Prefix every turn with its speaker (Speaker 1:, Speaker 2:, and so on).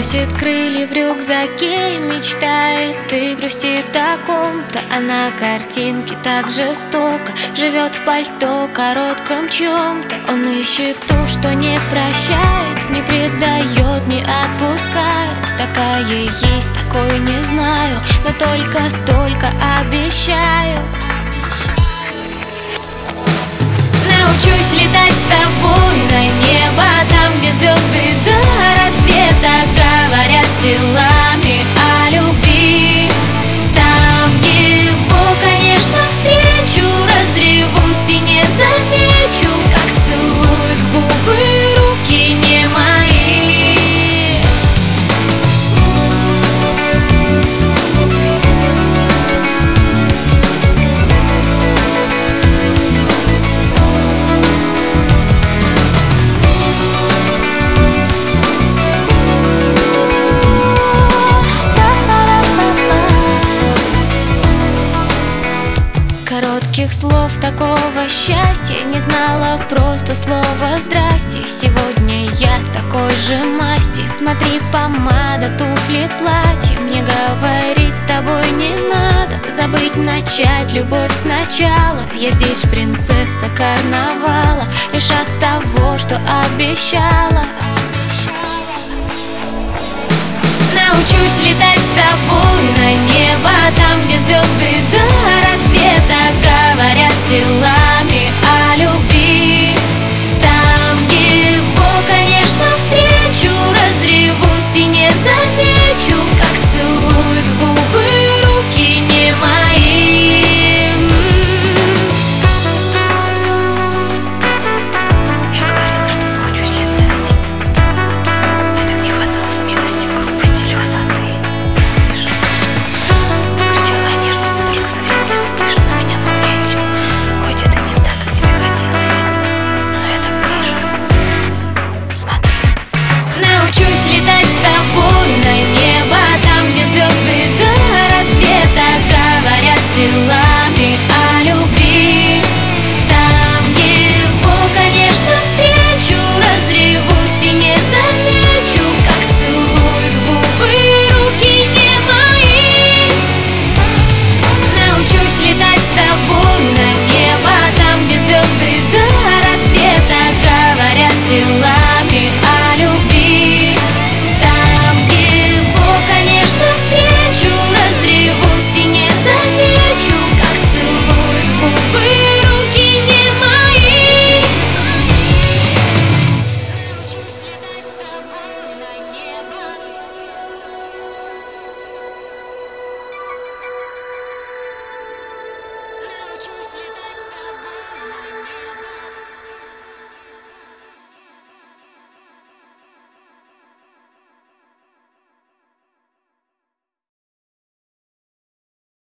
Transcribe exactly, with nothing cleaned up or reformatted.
Speaker 1: Носит крылья в рюкзаке, мечтает и грустит о ком-то. А на картинке так жестоко живет в пальто коротком чем-то. Он ищет ту, что не прощает, не предает, не отпускает. Такая есть, такой не знаю, но только-только обещаю. Научусь летать с тобой на небо, там, где звезды до рассвета говорят телами о любви. Там его, конечно, встречу, разревусь и не замечу, как целует в губы руки не мои. Коротких слов такого счастья не знала, просто слово «здрасте». Сегодня я такой же масти. Смотри, помада, туфли, платье. Мне говорить с тобой не надо, забыть, начать любовь сначала. Я здесь принцесса карнавала, лишь от того, что обещала.